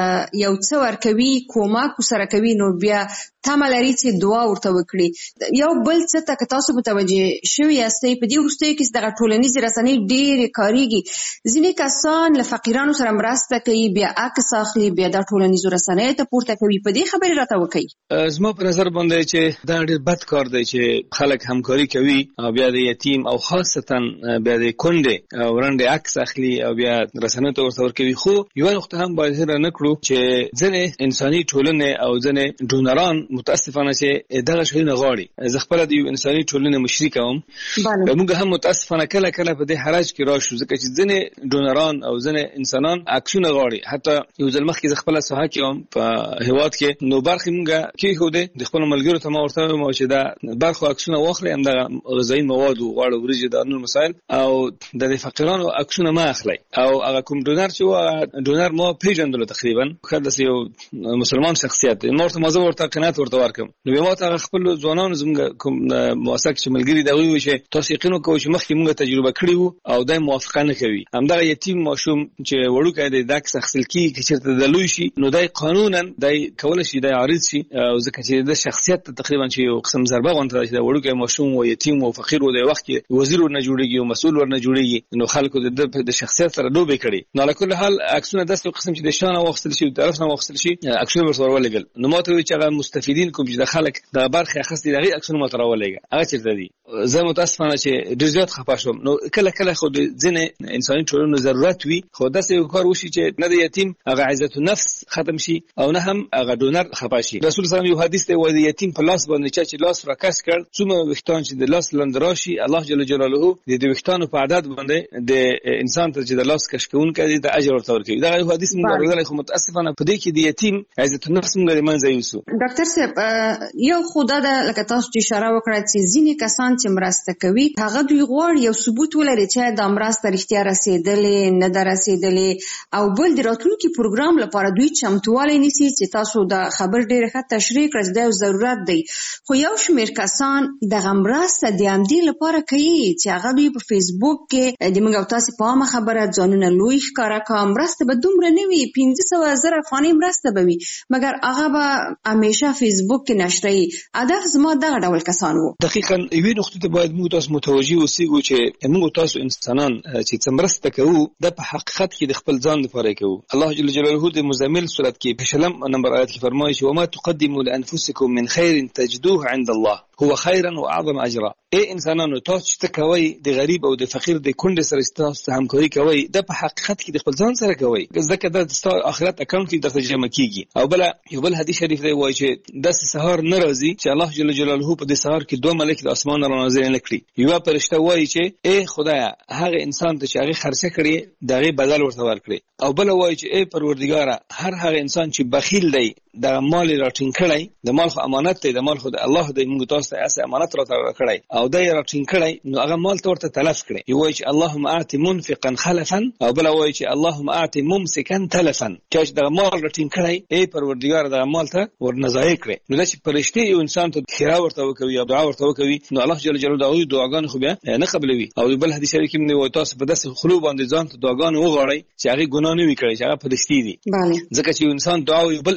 یو څه ورکوي، کومک سره کوي، نو بیا تمه لري چې دعا ورته وکړي. یو بل څه ته تاسو متوجه شوي یاستئ په دې وروستیو کې دغه ټولنیزې رسنۍ ډېرې کارېږي، ځینې کسان له فقیرانو سره مرسته کوي، بیا عکس اخلي، بیا د ټولنیزو رسنیو ته پورته کوي. په دې خبرې راته وکړئ. زما په نظر باندې چې دا ډېر بد کار دی چې خلک همکاري کوي او بیا د یتیم او خاصتا بیا د کونډې ورنډې عکس اخلي او بیا رسنیو ته ورته ورکوي. خو یوه نقطه هم باید هېره نه کړو چې ځینې انساني ټولنې او ځینې ډونران متاسفانه چې دغه شیونه غواړي. زه خپله د یو انساني ټولنې مشري کوم. موږ هم متاسفانه کله کله په دې حرج کې راشو ځکه چې ځینې ډونران او ځینې انسانان عکسونه غواړي. حتی یو ځل مخکې زه خپله ساحه کې وم په هېواد کې، نو برخې موږ کېښودې د خپلو ملګرو ته ما ورته وویل چې دا برخو عکسونه واخلئ، همدغه غذایي مواد و غوړ وریجې دا نور مسایل، او د فقیرانو عکسونه مه اخلئ. او هغه کوم ډونر چې و هغه ډونر ما پېژندلو تقریبا، ښه داسې یو مسلمان شخصیت دی. ما ورته قناعت ورته ورکړم. نو بیا ما ته هغه خپلو ځوانانو زموږ کوم موثق چې ملګري دي هغوی وویل چې تاسو یقین وکوئ چې مخکې موږ تجربه کړې وو او دی موافقه نه کوي. همدغه یتیم ماشوم چې وړوکی دی د عکس اخیستل کېږي، که چېرته د لوی شي نو دی قانونا دی کولی شي دی عارض شي، او ځکه چې د شخصیت ته تقریبا چې یو قسم ضربه غونډه ده چې د وړوکی ماشوم و یتیم و فقیر و د وخت کې وزیر ورنه جوړېږي او مسؤل ورنه جوړېږي، نو خلکو د شخصیت سره لوبې کړي. نو علی کل حال عکسونه داسې یو قسم چې د شا نه واخیستل شي، د طرف نه واخیستل شي، عکسونه ورته ورولېږل. نو ما ته وویل چې هغه مستفیدین کوم چې د خلک د برخې اخیستې د هغې عکسونه ما ته راولېږه، هغه چېرته دي؟ زه متاسفانه چې ډېر زیات خفه شوم. نو کله کله خو د ځینې انساني ټولنو ضرورت وي، خو داسې یو کار وشي چې نه د یتیم هغه عزت النفس ختم شي او نه هم هغه ډونر خفه شي. رسول صلی الله علیه وسلم یو حدیث دی وایي د یتیم په لاس باندې چا چې لاس راکش کړ، څومره ویښتان چې د لاس لاندې راشي، الله جل جلاله د دې ویښتانو په عدد باندې د انسان ته چې د لاس کش کوونکی دی د اجر ورته ورکوي. دغه یو حدیث موږ اورېدلی، خو متاسفانه په دې کې د یتیم عزت النفس موږ له منځه یوسو. ډاکټر صاحب یو خو دا ده لکه تاسو چې اشاره وکړه چې ځینې کسان چې مرسته کوي هغه دوی غواړي یو ثبوت ولري چې دا مرسته رښتیا رسېدلې نه ده رسېدلې، او بل د راتلونکي پروګرام لپاره دوی چمتووالی نیسي چې تاسو دا خبر ډېره ښه تشریح کړه چې دا یو ضرورت دی. خو یو شمېر کسان دغه مرسته د همدې لپاره کوي چې هغه دوی په فیسبوک کې د موږ او تاسې په عامه خبره ځانونه لوی ښکاره کړه، مرسته به دومره نه وي، 500,000 افغانۍ مرسته به وي، مګر هغه به همیشه فیسبوک کې نشروي. هدف زما دغه ډول کسان وو. دقیقاً یوې نقطې ته باید موږ تاسو متوجه اوسېږو چې موږ تاسو انسانان چې څه مرسته کوو دا په حقیقت کې د خپل ځان لپاره کوو. الله جل جلاله د مزمل سورت کې په 20 نمبر آیت کې فرمایي چې وما تقدموا لانفسکم من خیر تجدوه عند الله هو خیرا واعظم اجرا. ای انسانانو تاسو چې کوي د غریب او د فقیر د کونډې سره تاسو همکاري کوي، دا په حقیقت کې د خپل ځان سره کوي، ځکه دا د آخرت اکاونټ کې درته جمع کیږي. او یو بل حدیث شریف دی وایي چې داسې سهار نه راځي چې الله جل جلاله په دې سهار کې 2 ملائکه د اسمان را نازل نه کړي. یو فرشته وایي چې ای خدایا هغه انسان ته چې هغه خرڅه کړي دغه بدل ورته ورکړي، او بل وایي چې ای پروردګاره هغه انسان چې بخیل دی د مال راټینګ کړی، د مال خو امانت دی، د مال خو د الله دی، موږ تاسو ته اسه امانت راته کړی او دا یې راټینګ کړی، نو هغه مال ته ورته تلف کړي. یو وایي چې اللهم اعط منفقا خلفا، او بل وایي چې اللهم اعط ممسكا تلفا، چې دا مال راټینګ کړی ای پروردګار دا مال ته ورنځای کړي. نو دا چې فرشتي یو انسان ته خیره ورته وکوي او دعا ورته وکوي، نو الله جل جلاله دا دعاګان خو بیا نه قبلوي. او بل حدیث شریف کې موږ تاسو په داسې خلو باندې ځان ته دعاګان وغواړئ چې هغه ګناه نه وي کړی، چې هغه فرشتي دي. ځکه چې یو انسان دعا یو بل انسان ته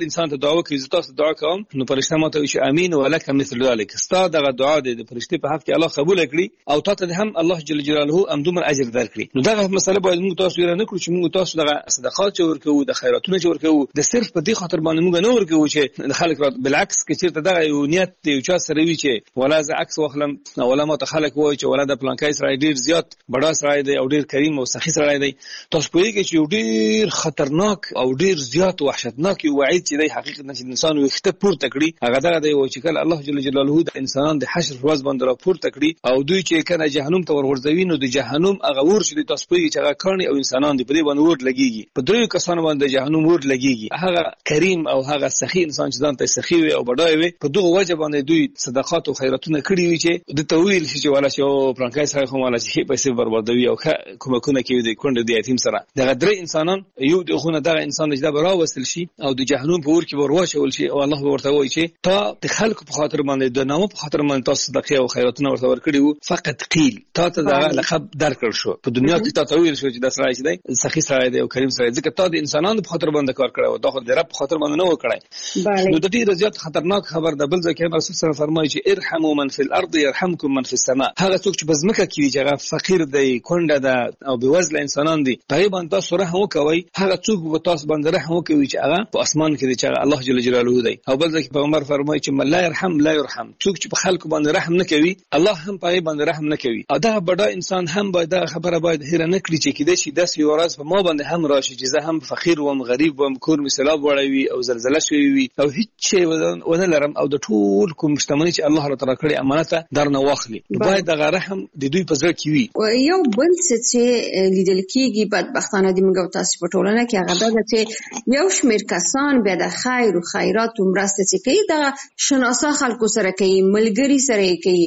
دعا کوي تاسو دعا کوم نو فرشته ماته وي چې امين ولک مثل ذلك ستا دغه دعا د فرشته په حق کې الله قبول کړي او تاسو هم الله جل جلاله امدومر اجر درکړي. نو دغه مسله باید موږ تاسو یې نه کړو چې موږ تاسو دغه صدقات ورکوو د خیراتونو ورکوو د صرف په دې خاطر باندې موږ نه ورکوو چې خلک بالعکس کې چیرته دغه یو نیت دی چې سره وی چې ولا ز عکس واخلم ولا ما ته خلک وای چې ولا د پلانکای سره ډیر زیات بڑا سره دی او ډیر کریم او سخی سره دی. تاسو پوهیږئ چې ډیر خطرناک او ډیر زیات وحشتناک وعید چې د حقیقت نه انسان وخته پورته کړی هغه دغه دی چې کله الله جل جلاله د انسانان د حشر ورځ باندې را پورته کړی او دوی چې کنه جهنم ته ورغورځوي نو د جهنم هغه ور شي تاسو پوهیږئ چې هغه کړنی او انسانان دی په دې باندې ور لګيږي په دوی کسانو باندې جهنم ور لګيږي. هغه کریم او هغه سخی انسان چې ځان ته سخی وي او بډای وي په دغه وجه باندې دوی صدقات او خیراتونه کړی وي چې د تویل شي ولا چې پلانکای سره کوم ولا چې پیسې بربادوي او کومکونه کوي د کونډې د یتیم سره دغه درې انسانان یو دغه دغه انسان چې دا برا وصل شي او د جهنم په ور کې ورواچول شي او الله ورته وایي چې تا د خلکو په خاطر باندې د نامو په خاطر باندې تاسو صدقه او خیراتونه ورته ورکړي وو فقط قیل تا ته دا لقب درکړ شو په دنیا کې تا تویل شو چې دا سړی چې دی سخی سړی دی او کریم سړی ځکه تا د انسانانو په خاطر باندې کار کړو دا خو د رب په خاطر باندې نه وکړای. نو د دې رضایت خطرناک خبر د بل ځکه رسول صلی الله علیه وسلم فرمایي چې ارحموا من فی الارض يرحمكم من فی السماء. هغه څوک چې بزمکه کې چې هغه فقیر دی کونډه ده او بوزله انسانان دي تقریبا تاسو رحم وکوي هغه څوک به تاسو باندې رحم وکوي چې هغه په اسمان کې دی چې الله جل جلاله دی. او بل ځکه پیغمبر فرمایي چې من لا يرحم لا يرحم څوک چې په خلکو باندې رحم نه کوي الله هم په باندې رحم نه کوي. او دا بډا انسان هم باید خبره باید هیر نه کړی چې کده شي داس یو ورځ په ما باندې هم راشي چې زه هم فقیر وم غریب وم کور مثلا وړوي او زلزلہ شوی وي او هیڅ شی ونه لرم او د ټول کوم مشتمنی چې الله تعالی کړی امانت درنه واخلي باید دغه رحم د دوی په ځای کې وي. یو بل څه لیدل کېږي بدبختانه د موږ تاسو په ټولنه کې هغه ده چې یو شمېر کسان به د خیر او خیرات مرسته کوي د شناسا خلکو سره کوي ملګری سره کوي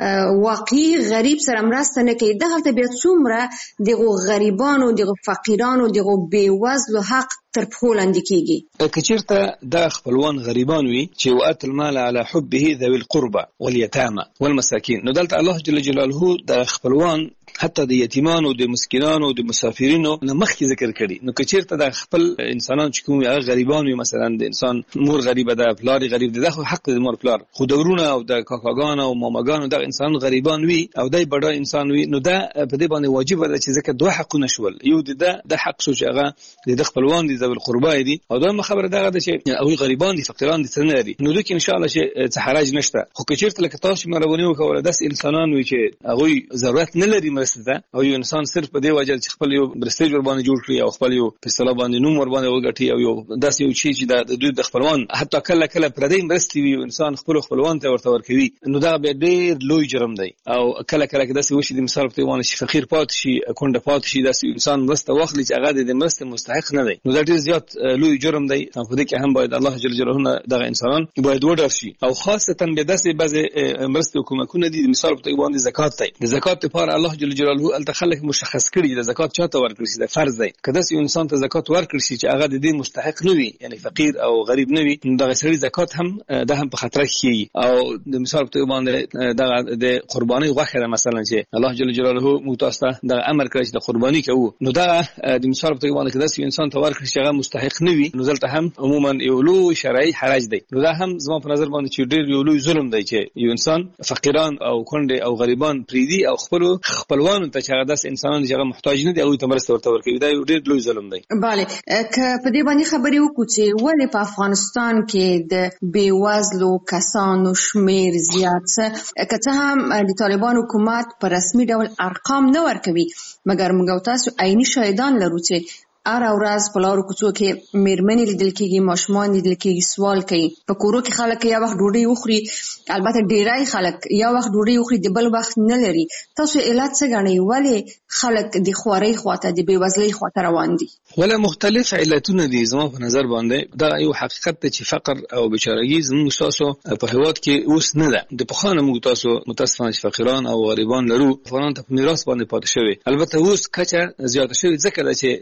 واقعي غریب سره مرسته نه کوي. دغه ته بیا څومره دغه غریبانو دغه فقیرانو دغه بیوزلو حق تر پښو لاندې کیږي. کچیرته د خپلوان غریبان وي چې وات المال على حبه ذوي القربى واليتامى والمساكين نو دلته الله جل جلاله د خپلوان حتی د یتیمانو د مسکینانو د مسافرینو نه مخکې ذکر کړي. نو کچیرته د خپل انسانان چې کوم هغه غریبان وي مثلا د انسان مور غریبه ده پلار غریب ده خو حق د مور پلار خو دورونه او د کاکاګان او ماماګان د انسان غریبان وي او دای بډا انسان وي نو دا په دې باندې واجب ده چې ځکه دوه حقونه شول یو د حق شو چې هغه د خپلوان دي ذوي القربى دي او دا خبره ده چې او غریبان دي فقیران دي څنګه دي نو دوی ان شاء الله چې حرج نشته. خو کچیرته لکه تاسو مرونه وکول داس انسانان وي چې هغه ضرورت نه لري مرسته او یو انسان صرف په دې وجه چې خپل یو برستیج ور باندې جوړ کړي او خپل یو په اصطلاح باندې نوم ور باندې وګټي او یو داس یو شی چې د دوی د خپلوان حتی کله پردې مرستي وي انسان خپلوان ته ورته ورکوي نو دا به ډیر لوی جرم دی. او کله کې داس وشي د مثال په توګه شي فقیر پات شي کونډه پات شي داس انسان مرسته واخلي چې هغه د مرسته مستحق نه دی نو دا ډیر زیات لوی جرم دی. په دې کې هم باید الله جل جلاله دغه انسانان باید وډر شي او خاصه به داسې بعض مرسته حکومتونه دي مثال په توګه باندې زکات دی. د زکات لپاره الله جل جلاله التخلق مشخص کړي د زکات چاته ورکړي چې د فرض دی. کله چې انسان ته زکات ورکړي چې هغه د دې مستحق نه وي یعنی فقیر او غریب نه وي دغه سړي زکات هم د هم په خطر کې او د مثال په توګه باندې دغه د قرباني غوښه مثلا چې الله جل جلاله متاسته د امر کړی چې د قرباني کوو نو دا د مثال په توګه باندې کله چې انسان ته ورکړي چې هغه مستحق نه وي نو دلته هم عموما یو لوی شرعي حرج دی. نو دا هم زما په نظر باندې چې ډېر یو لوی ظلم دی چې یو انسان فقیران او کونډه او غریبان پریدي او خپلوانو ته چې هغه داس انسانان چې هغه محتاج نه دي او ته مرسته ورته ورکوي دا یو ډېر لوی ظلم دی. bale که په دې باندې خبرې وکړو چې ولې په افغانستان کې د بیوزلو کسانو شمیر زیات که څه هم د طالبان حکومت په رسمي ډول ارقام نه ورکوي مګر موږ تاسو عیني شاهدان لرو چې هر ورځ په لارو کوڅو کې میرمنې لیدل کېږي ماشومان لیدل کېږي سوال کوي په کورو کې خلک یو وخت ډوډۍ وخوري البته ډیری خلک یو وخت ډوډۍ وخوري د بل وخت نه لري. تاسو علت څه ګڼئ ولې خلک د خوارۍ خواته د بیوزلۍ خواته روان دي؟ ولا مختلف علتونه دي زما په نظر باندې دا یو حقیقت دی چې فقر او بیچارهګي زموږ تاسو په هیواد کې اوس نه ده. د پخوانه موږ تاسو متاسفانه فقیران او غریبان لرو افغانان ته په میراث باندې پاتې شوی البته اوس کچه زیاته شوی ځکه چې طبيعي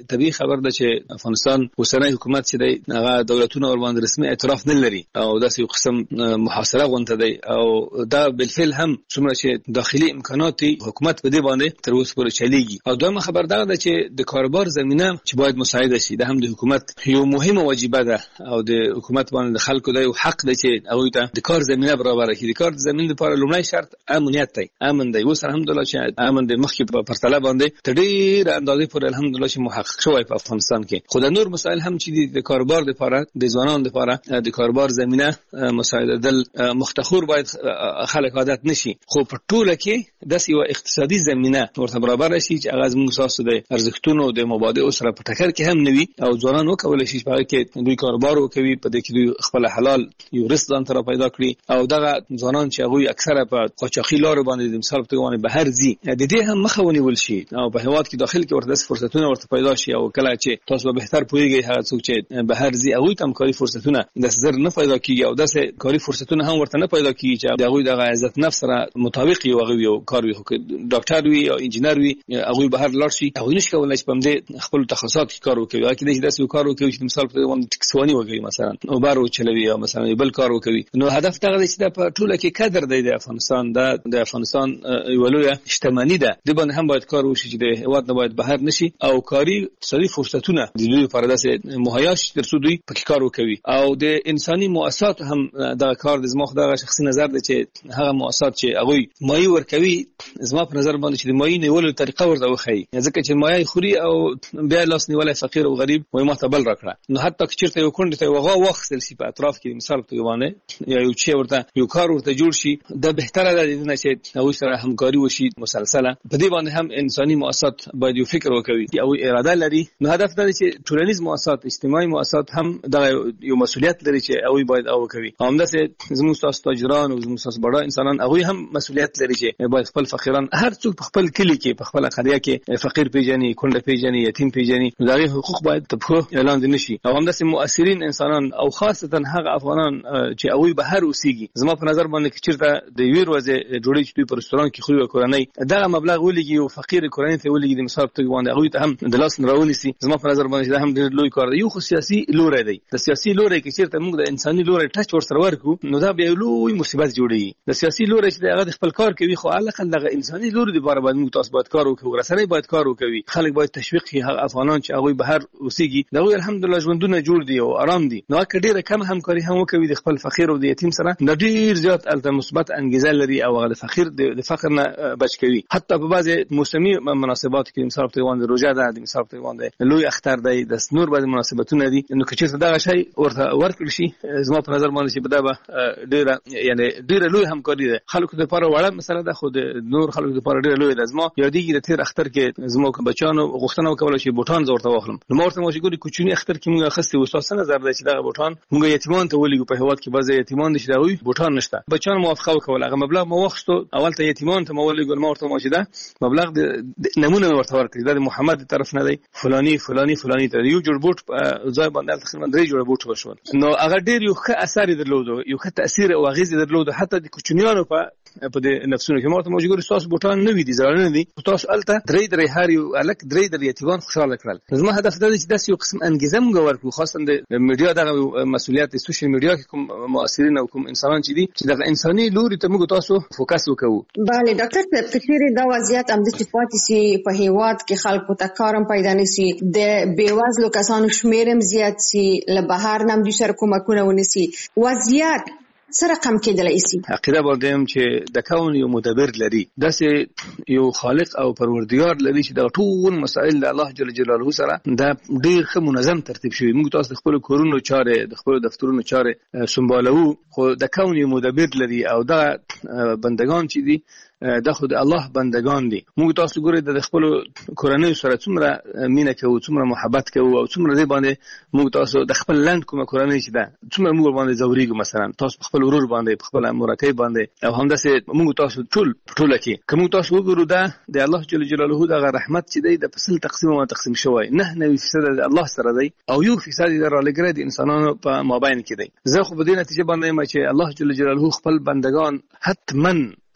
خبر ده چې افغانستان اوسنی حکومت چې دی هغه دولتونه ور باندې رسمي اعتراف نه لري او داسې یو قسم محاصره غونډه دی او دا بالفعل هم څومره چې داخلي امکانات حکومت په دې باندې تر اوسه پورې چلیږي. او دویمه خبر ده چې د کاروبار زمينه چې باید مساعده شي، دا هم د حکومت یو مهمه واجبه ده او د حکومت باندې خلکو د حق دی چې هغه ته د کار زمينه برابر کړي. د کار زمينه لپاره لومړی شرط امنیت دی. امن دی. اوس الحمدلله چې امن د مخکې په پرتله باندې تدیر اندازې پورې الحمدلله چې محقق شوی په افغانستان کې. خو د نور مسائل هم چې د کاروبار لپاره د ځوانانو لپاره د کاروبار زمينه مساعده دل مختخور باید خلک عادت نشي. خو په ټوله کې د یو اقتصادي زمينه ورته برابر شي چې هغه موږ تاسو د ارزښتونو د مبادئ سره په ټکر کې هم نوي او ځوانان وکول شي په کې دوی کاروبار وکوي، په دې کې دوی خپل حلال یو رزق ځان ته پیدا کړي او دغه ځوانان چې هغه اکثره په قاچاقي لارو باندې د مثال په توګه بهر ځي د دې هم مخه ونیول شي او په هیواد کې داخل کې ورته فرصتونه ورته پیدا شي او کله چې تاسو به بهتر پوهیږئ هغه څوک چې بهر ځي هغه تم کاری فرصتونه د زر نه پیدا کیږي او داسې کاری فرصتونه هم ورته نه پیدا کیږي چې هغه د عزت نفس سره مطابق یو هغه یو کار وي، ډاکټر وي او انجینر وي، هغه بهر لاړ شي هغه نشي کولای چې په دې خپل تخصصات کې کار وکړي. اکه دې داسې کار وکړي چې مثال په توګه ټکسوانی وکړي مثلا او بارو چلوي او مثلا بل کار وکړي. نو هدف دا دی چې په ټوله کې قدر دی د افغانستان د افغانستان یو لوی شتمنۍ ده. د باندې هم باید کار وشي چې د هیواد نه باید بهر نشي او کاری اقتصادي فرصتونه د دوی لپاره داسې مهیا شي تر څو دوی پکې کار وکړي. او د انساني مؤسسات هم دا کار د زما خدای شخصي نظر دی چې هغه مؤسسات چې هغه مایي ورکوي زما په نظر باندې چې د مایي نیولو طریقه ورته وخی، ځکه چې مایي خوري او بیا لاس نیولای فقیر او غریب وای ما ته بل راکړه. نو حتی که چیرته یو کونډه ته وغه وخت سي په اطراف کې مثال په توګه یا یو چې ورته یو کار ورته جوړ شي دا بهتره ده چې هغه سره همکاري وشي مسلسله. په دې باندې هم انساني مؤسسات باید یو فکر وکړي او اراده لري. نو هدف دا دی چې ټولنیز مؤسسات اجتماعي مؤسسات هم دا یو مسؤلیت لري چې هغه باید او کوي. همداسې زموږ تاسو تاجران او زموږ تاسو بڑا انسانان هغه هم مسؤلیت لري چې باید خپل فقیران هر څوک په خپل کلی کې په خپل قريه کې فقیر پیژني، کونډه پیژني، یتیم پیژني. دغه حقوق باید په اعلان دي نشي. او همداسې مؤثرین انسانان او خاصتا هغه افغانان چې هغه بهر اوسېږي زما په نظر باندې چیرته د ویر وځي جوړی چې په رستوران کې خو یو کورنۍ دغه مبلغ ولګي او فقیر کورنۍ ته ولګي د مثال په توګه هغه ته هم د لاس راولي سي. زما په نظر باندې دا هم ډېر لوی کار دی. یو خو سیاسي لوري دی. د سیاسي لوري کې چیرته موږ د انساني لوري ټچ ورسره ورکو نو دا به لوی مصیبت جوړي. د سیاسي لوري چې هغه خپل کار کوي خو علاقه دغه انساني لوري د بار باندې موږ تاسو باید کار وکړو، رسنۍ باید کار وکړي، خلک باید تشویق کړي هغه افغانان چې هغه بهر اوسېږي دغه الحمدلله ژوندونه جوړ دي او آرام دي. نو که ډیره کم همکاري هم وکړي د خپل فقیر او د یتیم سره د ډیر زیات الته مثبت انګیزه لري او هغه فقیر د فقر نه بچ کوي. حتی په بعضي موسمي مناسبات کې مثال په توګه روزه ده، د مثال په توګه لوی اختر دی، د نور بعضي مناسبتونه دي. نو که چیرته دغه شی ورته ورکړي شي زما په نظر باندې چې بده به ډیره یعنی ډیره لوی همکاري ده. خلکو لپاره وړه مسله ده خو د نور خلکو لپاره ډیره لوی ده. زما یادېږي د تیر اختر کې زما بچانو غوښتنه وکړه چې بوټان زورته واخلم. نو مورته مو چې ګوري کوچنی اختر کې موږ اخستې وسوسه نظر دی چې دغه بوټان موږ یتیمان ته ولګو. په هیواد کې بعضي یتیمان دي چې دغه بوټان نشته. بچان موافقه وکړه هغه مبلغ مو وخستو اول ته یتیمان ته مولګو. مورته مو چې دا مبلغ د نمونه ورته ورکړي د محمد طرف نه دی فلانی فلانی فلانی ته یو جوړ بوټ ځای باندې تقریبا 3 جوړ بوټ وشول. نو هغه ډیر یو ښه اثر درلود، یو ښه تاثیر او اغیز درلود حتی د کوچنیانو په د نفسونو کې. مورته مو چې ګوري تاسو بوټان نه وي دي زړه نه دي تاسو الته درې هر یو الک درې یتیمان خوشاله کړل. زما هدف دا دی چې داسې یو قسم انګیزه موږ ورکړو خاصه د میډیا دغه مسؤلیت د سوشل میډیا کې کوم مؤثرین او کوم انسانان چې دي چې دغه انساني لوري ته موږ تاسو فوکس وکړو. bale ډاکټر صاحب کچېری دا وضعیت هم د صفات سي په هیواد کې خلکو ته کارم پیدا نشي، د بیوازلو کسانو شمیرم زیات سي، له بهر نم د سر کومکونه ونسي، وضعیت سره کم کېدلی شي. عقیده باندې چې د کون یو مدبر لري، داسې یو خالق او پروردگار لري چې د ټول مسائل د الله جل جلاله سره دا ډیر ښه منظم ترتیب شوی. موږ تاسو خپل کورونو چارې د خپل دفترونو چارې سمبالو، خو د کون یو مدبر لري او دا بندگان چې دي دا خو د الله بندگان دي. موږ تاسو ګورئ د خپل کورنۍ سره څومره مینه کوو، څومره محبت کوو او څومره دې باندې موږ تاسو د خپل لاند کومه کورنۍ چې ده څومره موږ باندې زوريګو. مثلا تاسو خپل ورور باندې خپل مرکه باندې او همداسې موږ تاسو ټول کې کوم تاسو وګورو دا د الله جل جلاله د رحمت چې دی د فصل تقسیم شوی 9% د الله سره دی او 1% د رالګره د انسانانو په مابین کې دی. زه خو په دې نتیجه باندې چې الله جل جلاله خپل بندگان حتمن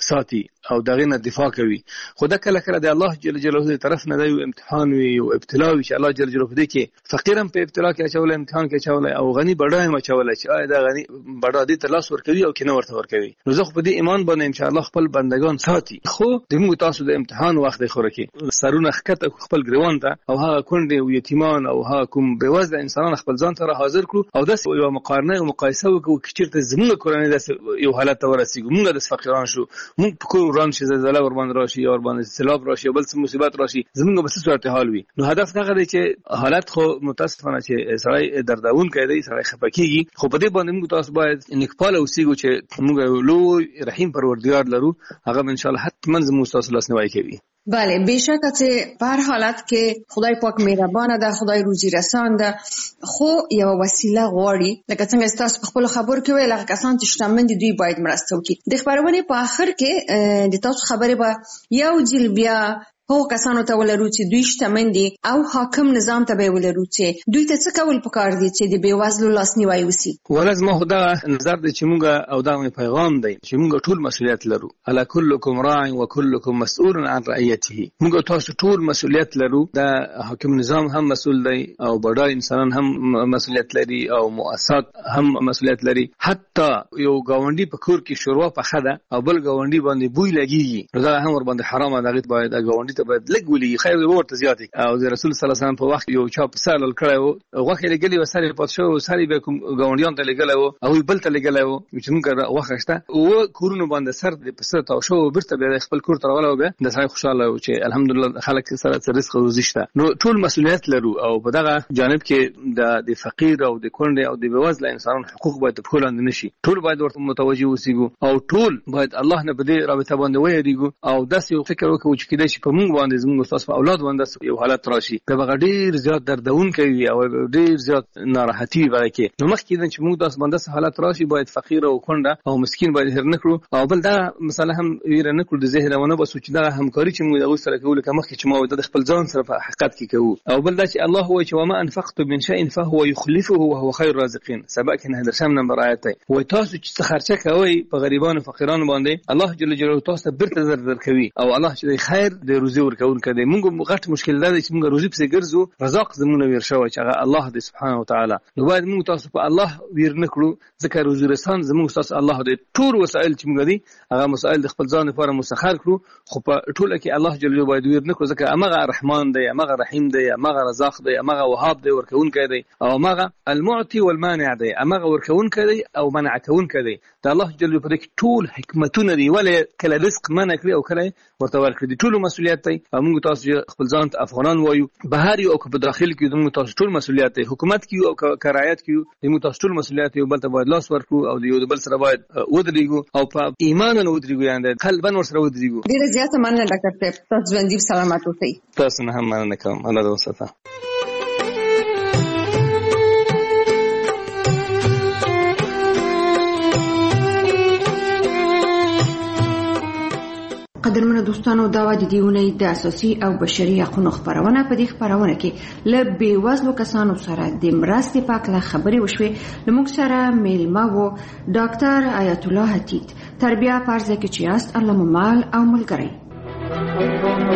ساتي او دغه نه دفاع کوي. خو دا کله کله د الله جل جلاله طرف نه دی امتحان وي او ابتلا وي چې الله جل جلاله په دې کې فقیرم په ابتلا کې اچول امتحان کې اچول او غني بډای ما اچول چې آیا دا غني بډا دي تلاش ور کوي او کنه ورته ور کوي. نو زه خو په دې ایمان باندې ان شاء الله خپل بندگان ساتي. خو د موږ تاسو د امتحان وخت خو راکې سرونه خکته خپل ګریوان ته او هغه کونډې او یتیمان او هغه کوم بېوزله انسانان خپل ځان ته حاضر کړو او داس یو مقارنه او مقایسه وکړو چې چیرته زموږ کورنۍ داس یو حالت ته ورسیږو موږ د فقیران شو موږ په کور وران شي زلزله ور باندې راشي یا ور باندې سیلاب راشي بل څه مصیبت راشي زموږ بس صورت حال وي. نو هدف دا دی چې حالت خو متاسفانه چې سړی دردون کوي سړی خپکیږي خو په دې باندې موږ تاسو باید نکپاله اوسېږو چې موږ لوی رحیم پروردگار لرو هغه ان شاء الله حتما زموږ تاسو لاسنیوي کوي. بله بیشکه چې په هر حالت کې خدای پاک مهربانه ده خدای روزي رسان ده خو یو وسیله غواړي لکه څنګه تاسو په خپل خبرو کې ویل هغه کسان چې شتمن دي دوی باید مرسته وکړي. د خبرونه په اخر کې د تاسو خبره به یو ځل بیا هغه کسانو ته ولرو چې دوی شتمن دي او حاکم نظام ته به ولرو چې دوی ته څه کول پکار دي چې د بیوزلو لاسنیوي وسی. ولز ما خدا نظر دي چې موږ او دا پیغام دی چې موږ ټول مسؤلیت لرو. الا كلكم راع وكلكم مسؤول عن رعيته. موږ تاسو ټول مسؤلیت لرو. دا حاکم نظام هم مسؤل دی او بډای انسانان هم مسؤلیت لري او مؤسسات هم مسؤلیت لري. حتی یو گاونډي په کور کې شوروا پخه ده او بل گاونډي باندې بوی لګيږي دا هم ور باندې حرام ده. باید گاونډي ته باید لګولي خیر ورته زیاتې او د رسول صلی الله علیه وسلم په وخت یو چا په سال کړو غوخه لګلی وسره پاتشو ساري به کوم گاونډیان ته لګلو او بل ته لګلو چې موږ وخښته او کورونو باندې سر د پسته او شو برته به خپل کور تر ولو به د سړي خوشاله او چې الحمدلله خلک سره رزق روزي شته. نو ټول مسؤلیت لرو او په دغه جانب کې د فقیر او د کونډې او د بېوزله انسانانو حقوق باید په لاندې نشي. ټول باید ورته متوجي اوسېږو او ټول باید الله نه په دې رابطه باندې ویریږو او داسې فکر وکړو چې کله چې په موږ باندې زموږ تاسو اولاد باندې یو حالت راشي به ډیر زیات دردون کوي او ډیر زیات ناراحتي وي کې. نو مخکې چې موږ تاسو باندې حالت راشي باید فقیر او کونډه او مسکین باید هر نکړو او بل دا مثلا هم ویره نکړو د ذهنونه بس چې دا همکاري چې موږ د سره کوو لکه مخکې چې ما د خپل ځان سره په حقیقت کې کوو او بل دا چې الله هو چې وما انفقت من شيء فهو يخلفه وهو خير الرازقين. سبق نه در شم نمبر آیت دی وای تاسو چې خرچه کوي په غریبانو فقیرانو باندې الله جل جلاله تاسو برته زر کوي او الله چې خیر د روزي ورکون کوي. موږ غټ مشکل ده چې موږ روزي په ګرځو رزاق زمونه وير شوی چې هغه الله دې سبحانه وتعالى. نو باید موږ تاسو په الله وير نکړو ځکه روزي رسان زموږ تاسو الله دې ټول وسایل چې موږ دي هغه مسائل د خپل ځان لپاره مسخر کړو خو په ټوله کې الله جل جلاله باید وير نکړو ځکه هغه رحمان دی هغه رحیم دی هغه رزاق دی هغه وهاب دی ورکون کوي او هغه المعطي والمانع دی هغه ورکون کوي او منع کون کوي. دا الله جل جلاله په دې ټول حکمتونه دی ولې کله رزق منع کړی او کله ورته ورکړي دي ټول مسؤلیت دی. موږ تاسو خپل ځان ته افغانان وایو بهر یو او په داخل کې موږ تاسو ټول مسؤلیت دی. حکومت کې او کرایت کې موږ تاسو ټول مسؤلیت یو بل ته باید لاس ورکړو او یو بل سره باید ودرېږو او په ایمان نه ودرېږو یعنی قلبا ور سره ودرېږو. ډیره زیاته مننه ډاکټر صاحب تاسو ژوندۍ سلامت اوسئ. تاسو نه هم مننه کوم الله دې وساته. قدرمنو دوستانو دا و د دیونی د اساسي او بشري حقوقو خبرونه په دې خبرونه کې ل بیوزلو کسانو سره د مرستې په اړه خبرې وشوې. لموږ سره میلمه وو ډاکټر آیت الله حتیت تربیه پرځه کې چې است الله مال او ملګری.